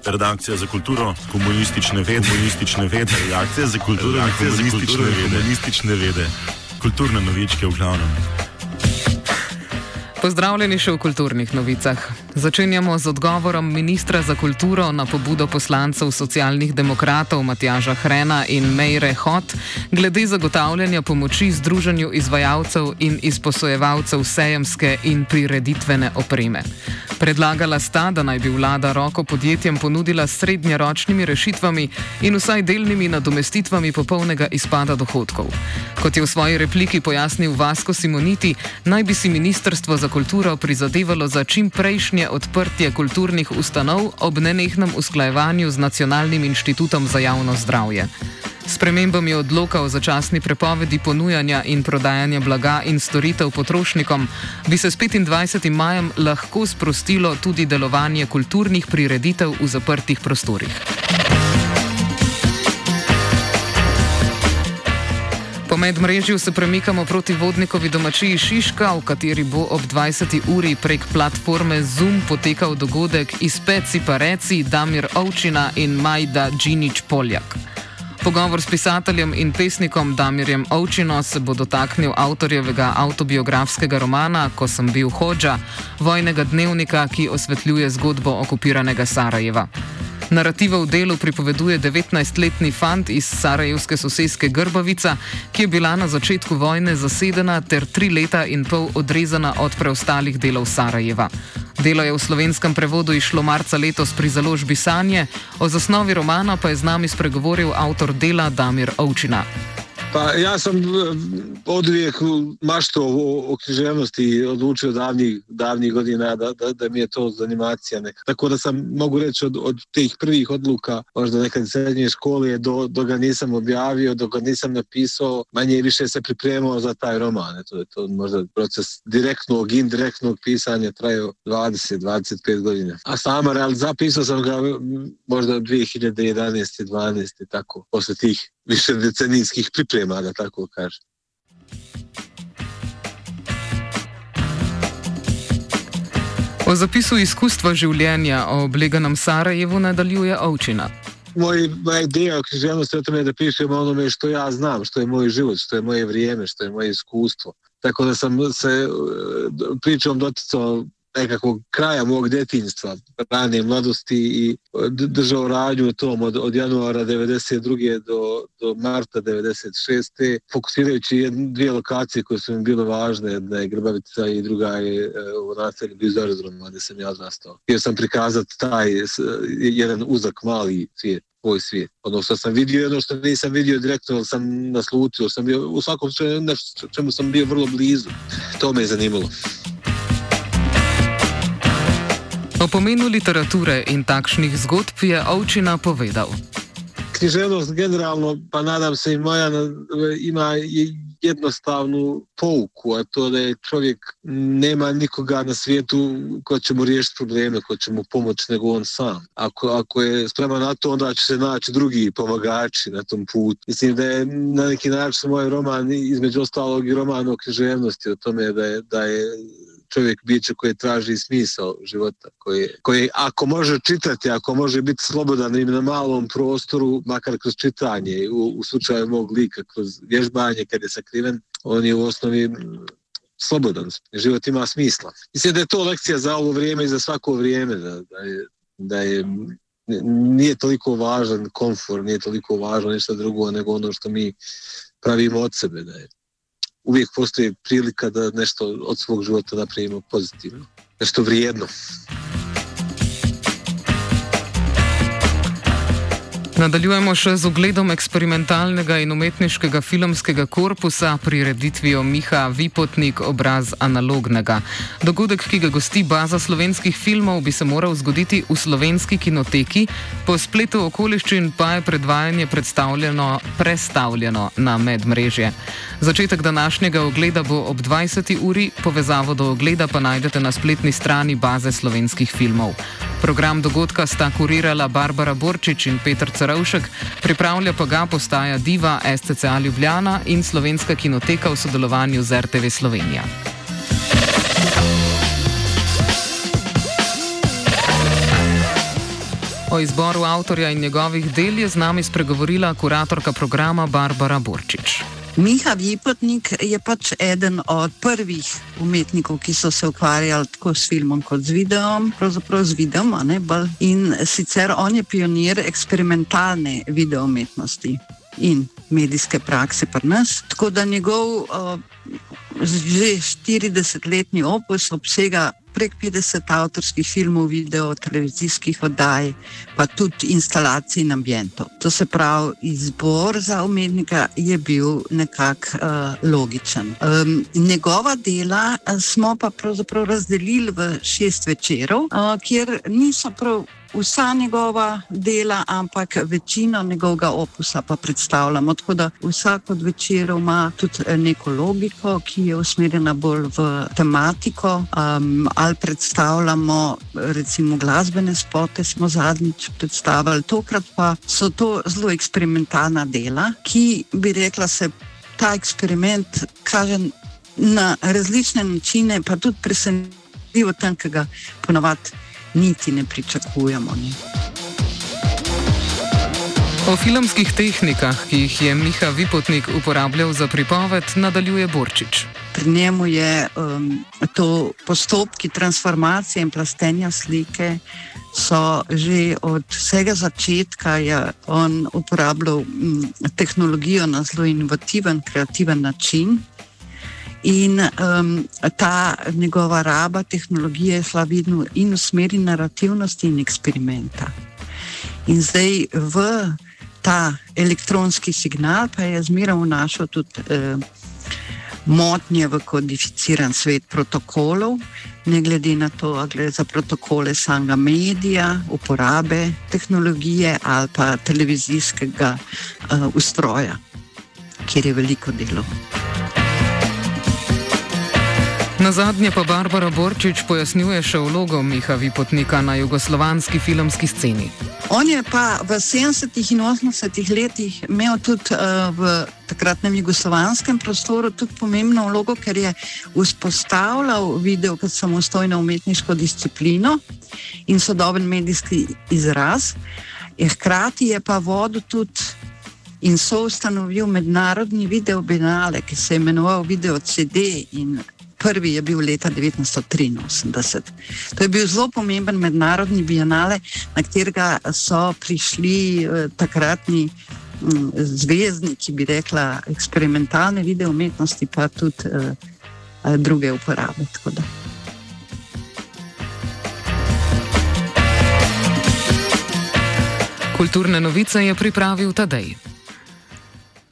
redakcija za kulturo, komunistične vede, redakcija za kulturo, komunistične vede, kulturne novičke v glavnem. Pozdravljeni še v kulturnih novicah. Začenjamo z odgovorom ministra za kulturo na pobudo poslancev socialnih demokratov Matjaža Hrena in Meire Hot glede zagotavljanja pomoči Združenju izvajalcev in izposojevalcev sejemske in prireditvene opreme. Predlagala sta, da naj bi vlada roko podjetjem ponudila s srednjeročnimi rešitvami in vsaj delnimi nadomestitvami popolnega izpada dohodkov. Kot je v svoji repliki pojasnil Vasko Simoniti, naj bi si ministrstvo za kulturo prizadevalo za čim prejšnje odprtje kulturnih ustanov ob nenehnem usklajevanju z Nacionalnim inštitutom za javno zdravje. S spremembami odloka o začasni prepovedi ponujanja in prodajanja blaga in storitev potrošnikom bi se s 25. majem lahko sprostilo tudi delovanje kulturnih prireditev v zaprtih prostorih. Po medmrežju se premikamo proti Vodnikovi domačiji Šiška, v kateri bo ob 20. uri prek platforme Zoom potekal dogodek Ispeci pa reci Damir Ovčina in Majda Džinić-Poljak. Pogovor s pisateljem in pesnikom Damirjem Ovčino se bo dotaknil avtorjevega avtobiografskega romana Ko sem bil hodža, vojnega dnevnika, ki osvetljuje zgodbo okupiranega Sarajeva. Narativo v delu pripoveduje 19-letni fant iz sarajevske soseske Grbavica, ki je bila na začetku vojne zasedena ter 3 leta in pol odrezana od preostalih delov Sarajeva. Delo je v slovenskem prevodu izšlo marca letos pri založbi Sanje, o zasnovi romana pa je z nami spregovoril avtor dela Damir Ovčina. Pa ja sam oduvijek maštao o književnosti, odlučio davnih godina da mi je to zanimacija neka. Tako da sam, mogu reći, od tih prvih odluka, možda nekad srednje škole, do ga nisam objavio, dok ga nisam napisao, manje i više se pripremao za taj roman. To možda proces direktnog, indirektnog pisanja trajao 20-25 godina. A sama zapisao sam ga možda 2011. 12. tako, posle tih više decenijskih priprema, da tako kažem. O zapisu izkustva življenja o obleganem Sarajevu nadaljuje Ovčina. Moja ideja o književnosti o tome je da pišem o onome što ja znam, što je moj život, što je moje vrijeme, što je moje iskustvo. Tako da sam se pričom doticao nekakvog kraja mog djetinjstva, rane mladosti i držao radnju u tom od januara 1992. do marta 1996. fokusirajući dvije lokacije koje su mi bile važne, jedna je Grbavica i druga je u naselju blizu aerodroma gdje sam ja odrastao. Htio sam prikazati taj jedan uzak mali svijet, svoj svijet. Ono što sam vidio, jedno što nisam vidio direktno, sam naslutio, sam bio u svakom nešto čemu sam bio vrlo blizu. To me je zanimalo. O pomenu literature in takšnih zgodb je Ovčina povedal. Književnost generalno, pa nadam se i moja, ima jednostavnu pouku, a to da je čovjek nema nikoga na svijetu ko će mu riješiti probleme, ko će mu pomoći nego on sam. Ako je spreman na to, onda će se naći drugi pomagači na tom putu. Mislim da je na neki način moj roman, između ostalog i roman o književnosti, o tome da je čovjek biće koje traži smisao života, koje ako može čitati, ako može biti slobodan i na malom prostoru, makar kroz čitanje, u slučaju mog lika, kroz vježbanje kad je sakriven, on je u osnovi slobodan. Život ima smisla. Mislim da je to lekcija za ovo vrijeme i za svako vrijeme, da je nije toliko važan komfor, nije toliko važno ništa drugo nego ono što mi pravimo od sebe, da je uvijek postoji prilika da nešto od svog života napravimo pozitivno, nešto vrijedno. Nadaljujemo še z ogledom eksperimentalnega in umetniškega filmskega korpusa prireditvijo Miha Vipotnik obraz analognega. Dogodek, ki ga gosti baza slovenskih filmov, bi se moral zgoditi v Slovenski kinoteki, po spletu okoliščin pa je predvajanje prestavljeno na medmrežje. Začetek današnjega ogleda bo ob 20. uri, povezavo do ogleda pa najdete na spletni strani baze slovenskih filmov. Program dogodka sta kurirala Barbara Borčič in Peter Cerovšek, pripravlja pa ga postaja Diva, SCCA Ljubljana in Slovenska kinoteka v sodelovanju z RTV Slovenija. O izboru avtorja in njegovih del je z nami spregovorila kuratorka programa Barbara Borčič. Miha Vipotnik je pač eden od prvih umetnikov, ki so se ukvarjali tako s filmom kot z videom, pravzaprav z videom, in sicer on je pionir eksperimentalne videoumetnosti in medijske prakse pri nas, tako da njegov že 40-letni opus obsega prek 50 avtorskih filmov, video, televizijskih oddaj, pa tudi instalacij in ambientov. To se pravi, izbor za umetnika je bil nekako logičen. Njegova dela smo pa pravzaprav razdelili v 6 večerov, kjer niso prav vsa njegova dela, ampak večino njegovega opusa pa predstavljamo. Tako da vsak od večerov ima tudi neko logiko, ki je usmerjena bolj v tematiko, ali predstavljamo recimo glasbene spote, smo zadnjič predstavili. Tokrat pa so to zelo eksperimentalna dela, ki bi rekla se, ta eksperiment kaže na različne načine, pa tudi presenetljivo tam, ki ga ponavadi niti ne pričakujemo. O filmskih tehnikah, ki jih je Miha Vipotnik uporabljal za pripoved, nadaljuje Borčič. Pri njemu je to postopki transformacije in plastenja slike so že od vsega začetka je on uporabljal tehnologijo na zelo inovativen, kreativen način. In ta njegova raba tehnologije je šla vedno in v smeri narativnosti in eksperimenta. In zdaj v ta elektronski signal pa je zmeraj vnašal tudi motnje v kodificiran svet protokolov, ne glede na to, ali gre za protokole samega medija, uporabe tehnologije ali pa televizijskega ustroja, kjer je veliko delov. Nazadnje pa Barbara Borčič pojasnjuje še vlogo Miha Vipotnika na jugoslovanski filmski sceni. On je pa v 70. in 80. letih imel tudi v takratnem jugoslovanskem prostoru tudi pomembno vlogo, ker je vzpostavljal video kot samostojno umetniško disciplino in sodoben medijski izraz. Hkrati je pa vodil tudi in soustanovil mednarodni video bienale, ki se je imenoval Video CD in prvi je bil leta 1983. To je bil zelo pomemben mednarodni bienale, na katerega so prišli takratni zvezdniki, bi rekla, eksperimentalne videoumetnosti, pa tudi druge uporabe. Kulturne novice je pripravil Tadej.